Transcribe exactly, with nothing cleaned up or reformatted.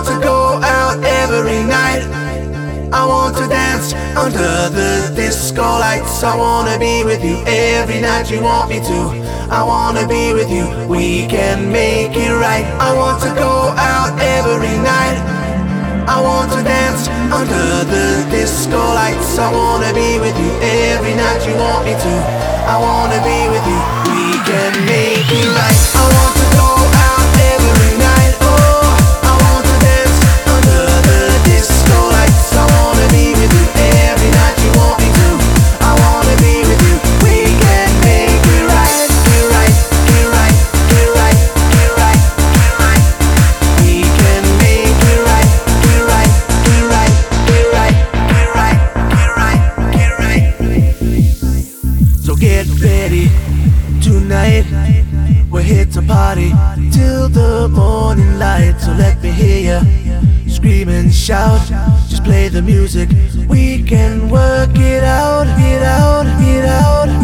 want to go out every night. I want to dance under the disco lights. I wanna be with you every night you want me to. I wanna be with you, we can make it right. I want to go out every night. I want to dance under the disco lights. I wanna be with you every night you want me to. I wanna be with you, we can make it right. I want to go out every night. Oh, I want to dance under the disco lights. I wanna be with you every night you want me to. I wanna be with you, we can make it right. Get right, get right, get right, get right, get right. We can make it right. Get right, get right, get right, get right, get right, get right. So get ready tonight. We're here to party till the morning light. So let me hear ya scream and shout. Just play the music, we can work it out, get out, get out.